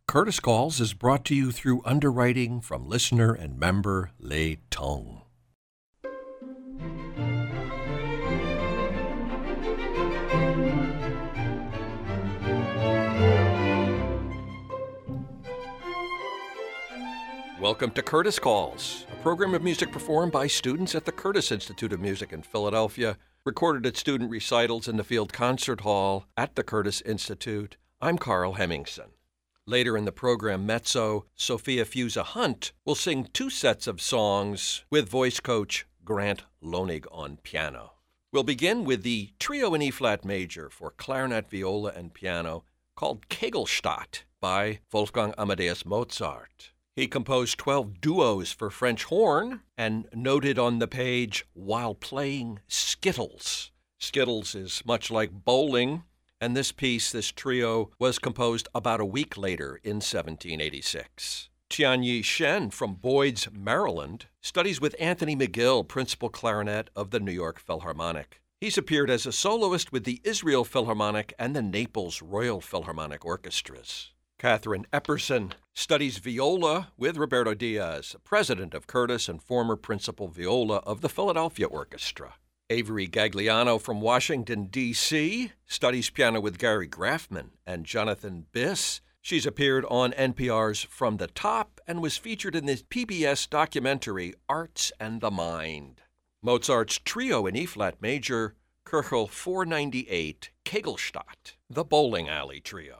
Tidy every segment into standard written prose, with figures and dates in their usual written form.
Curtis Calls is brought to you through underwriting from listener and member Lei Tong. Welcome to Curtis Calls, a program of music performed by students at the Curtis Institute of Music in Philadelphia, recorded at student recitals in the Field Concert Hall at the Curtis Institute. I'm Carl Hemmingson. Later in the program, mezzo Sophia Fusa-Hunt will sing two sets of songs with voice coach Grant Lonig on piano. We'll begin with the trio in E-flat major for clarinet, viola, and piano called Kegelstatt by Wolfgang Amadeus Mozart. He composed 12 duos for French horn and noted on the page while playing Skittles. Skittles is much like bowling, and this trio, was composed about a week later in 1786. Tianyi Shen from Boyd's, Maryland, studies with Anthony McGill, principal clarinet of the New York Philharmonic. He's appeared as a soloist with the Israel Philharmonic and the Naples Royal Philharmonic Orchestras. Catherine Epperson studies viola with Roberto Diaz, president of Curtis and former principal viola of the Philadelphia Orchestra. Avery Gagliano from Washington, D.C., studies piano with Gary Graffman and Jonathan Biss. She's appeared on NPR's From the Top and was featured in the PBS documentary Arts and the Mind. Mozart's trio in E-flat major, Köchel 498, Kegelstatt, the Bowling Alley Trio.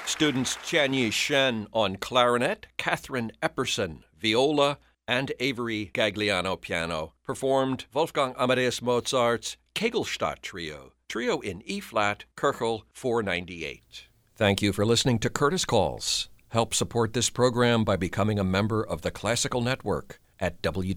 Students Tianyi Shen on clarinet, Catherine Epperson viola, and Avery Gagliano piano performed Wolfgang Amadeus Mozart's Kegelstadt Trio in E-flat, Köchel 498. Thank you for listening to Curtis Calls. Help support this program by becoming a member of the Classical Network at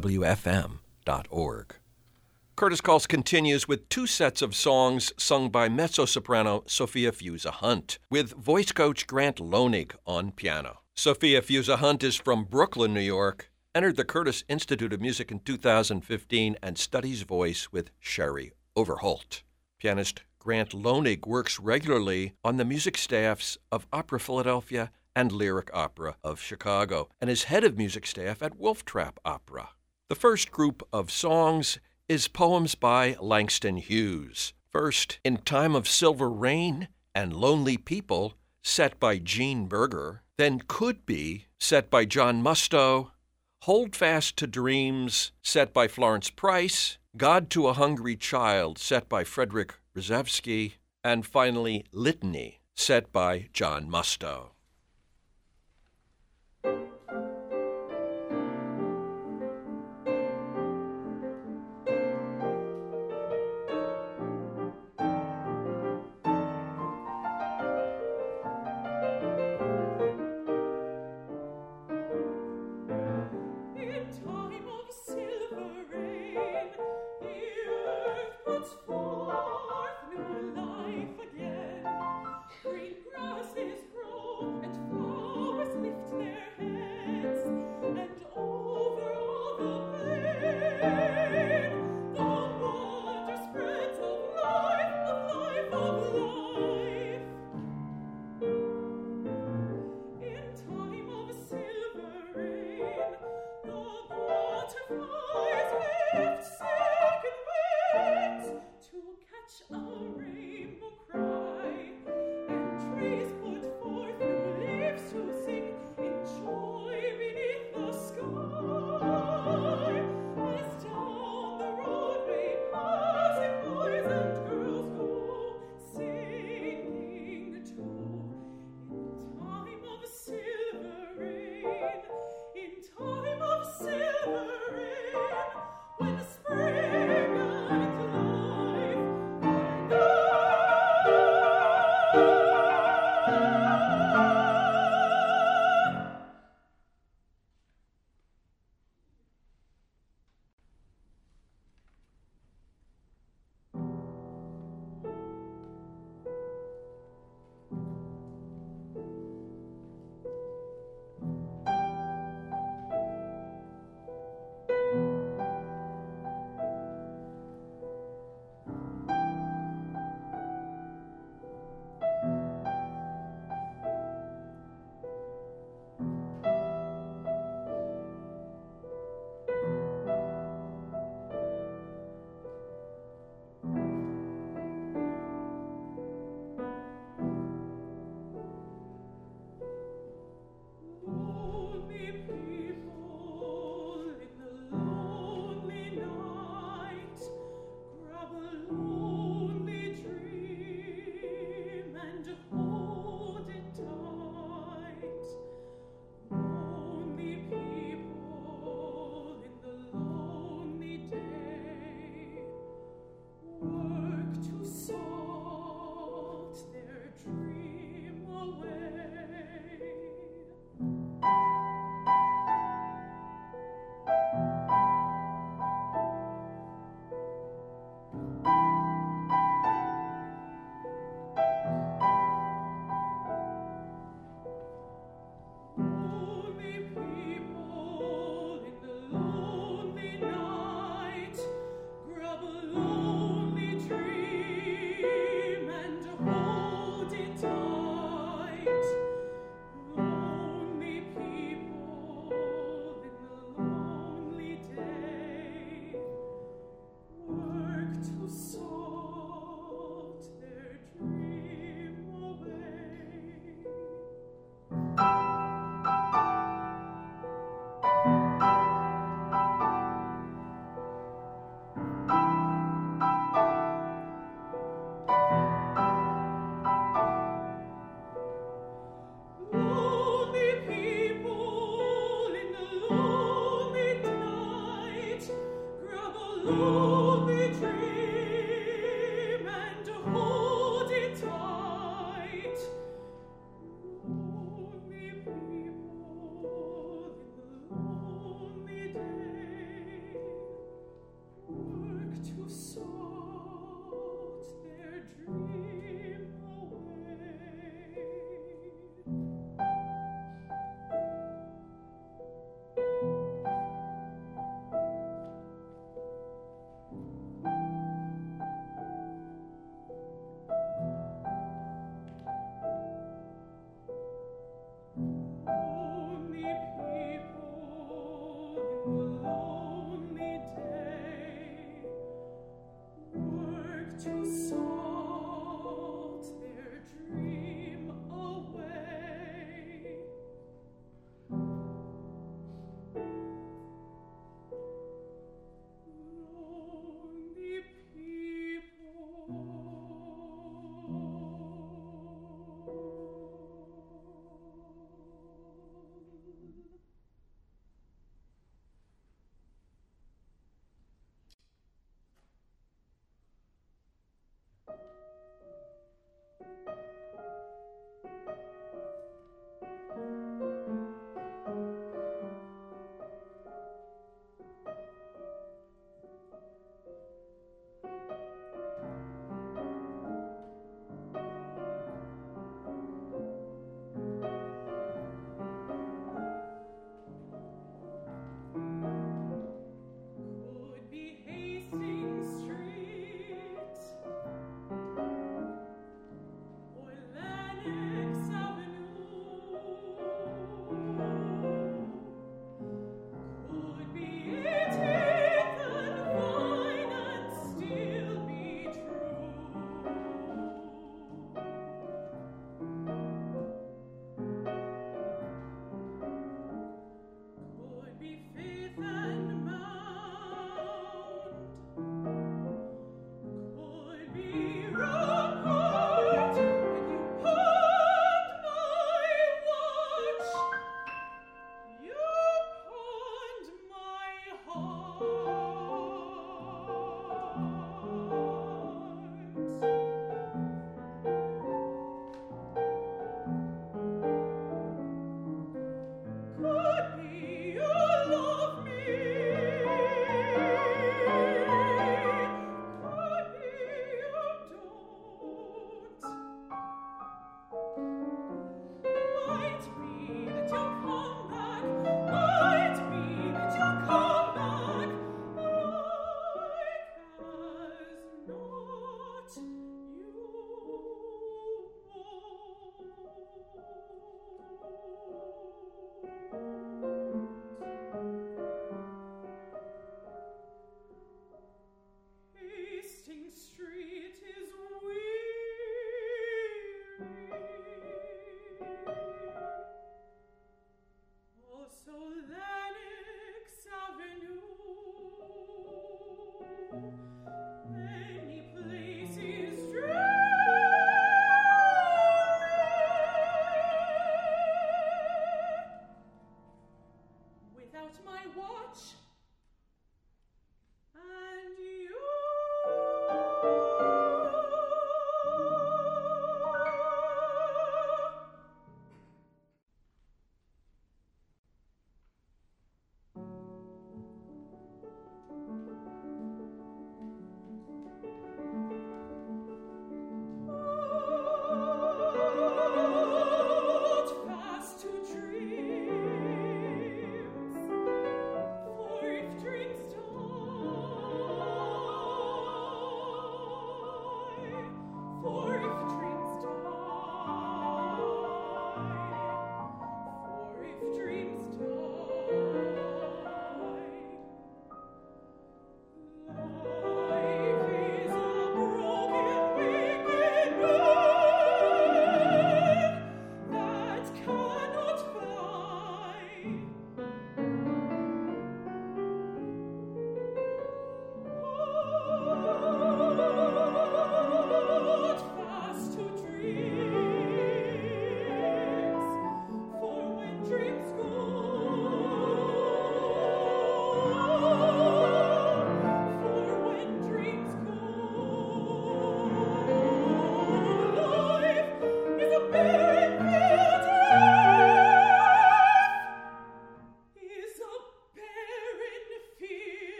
www.fm.org. Curtis Calls continues with two sets of songs sung by mezzo-soprano Sophia Fuse-Hunt, with voice coach Grant Loenig on piano. Sophia Fuse-Hunt is from Brooklyn, New York, entered the Curtis Institute of Music in 2015, and studies voice with Sherry Overholt. Pianist Grant Loenig works regularly on the music staffs of Opera Philadelphia and Lyric Opera of Chicago, and is head of music staff at Wolf Trap Opera. The first group of songs is poems by Langston Hughes. First, In Time of Silver Rain and Lonely People, set by Gene Berger. Then Could Be, set by John Musto. Hold Fast to Dreams, set by Florence Price. God to a Hungry Child, set by Frederick Rzewski. And finally, Litany, set by John Musto. Butterflies lift second wings to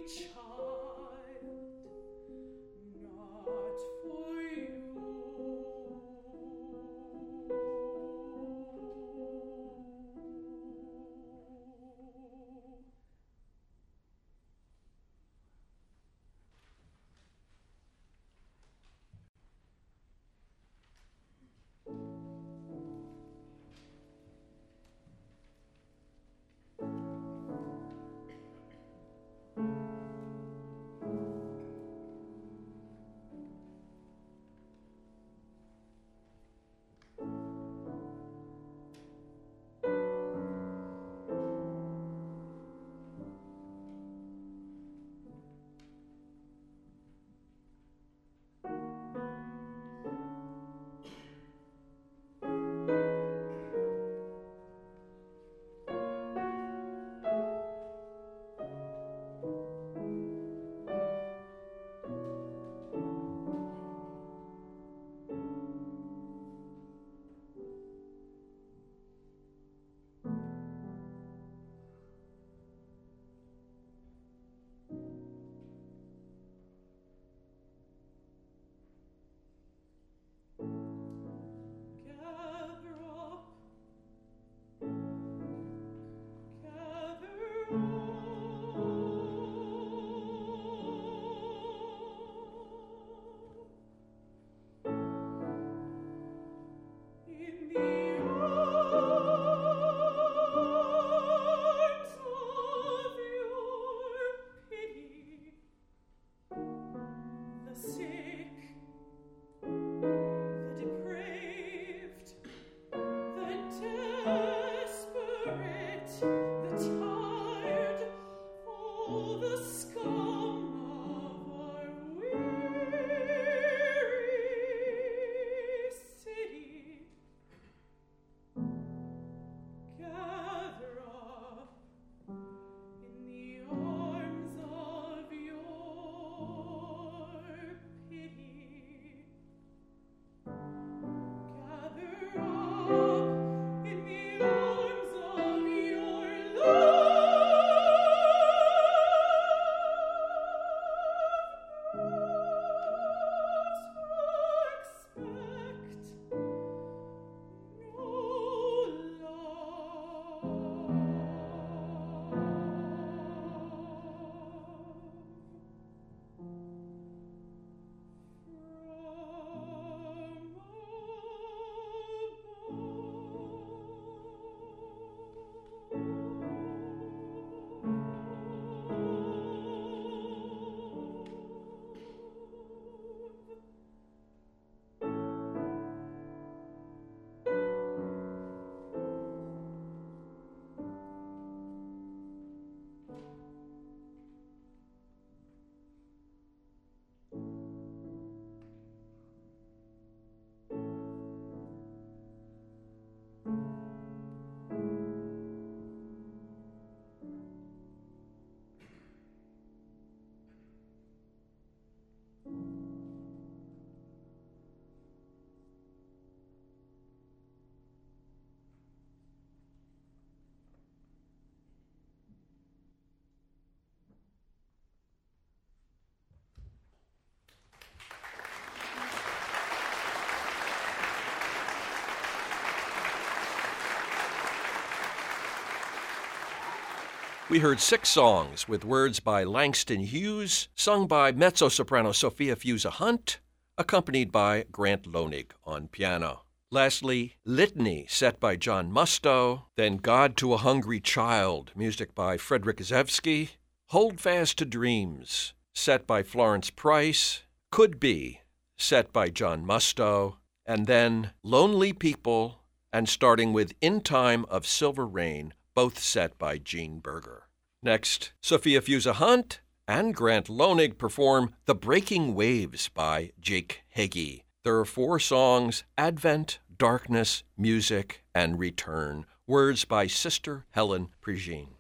We heard 6 songs with words by Langston Hughes, sung by mezzo-soprano Sophia Fuse-Hunt, accompanied by Grant Loenig on piano. Lastly, Litany, set by John Musto, then God to a Hungry Child, music by Frederick Rzewski, Hold Fast to Dreams, set by Florence Price, Could Be, set by John Musto, and then Lonely People, and starting with In Time of Silver Rain, both set by Gene Berger. Next, Sophia Fuse-Hunt and Grant Loenig perform The Breaking Waves by Jake Heggie. There are 4 songs: Advent, Darkness, Music, and Return. Words by Sister Helen Prejean.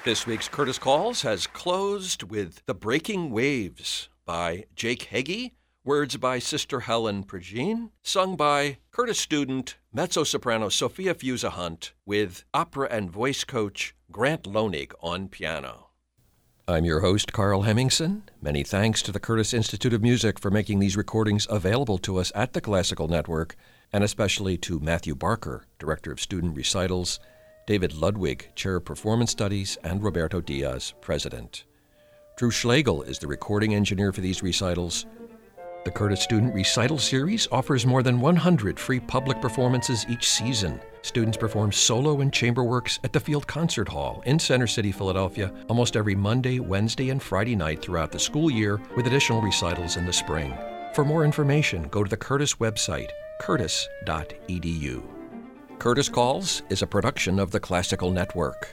This week's Curtis Calls has closed with The Breaking Waves by Jake Heggie, words by Sister Helen Prigine, sung by Curtis student, mezzo-soprano Sophia Fusa-Hunt, with opera and voice coach Grant Loenig on piano. I'm your host, Carl Hemmingson. Many thanks to the Curtis Institute of Music for making these recordings available to us at the Classical Network, and especially to Matthew Barker, Director of Student Recitals, David Ludwig, Chair of Performance Studies, and Roberto Diaz, President. Drew Schlegel is the recording engineer for these recitals. The Curtis Student Recital Series offers more than 100 free public performances each season. Students perform solo and chamber works at the Field Concert Hall in Center City, Philadelphia, almost every Monday, Wednesday, and Friday night throughout the school year, with additional recitals in the spring. For more information, go to the Curtis website, curtis.edu. Curtis Calls is a production of the Classical Network.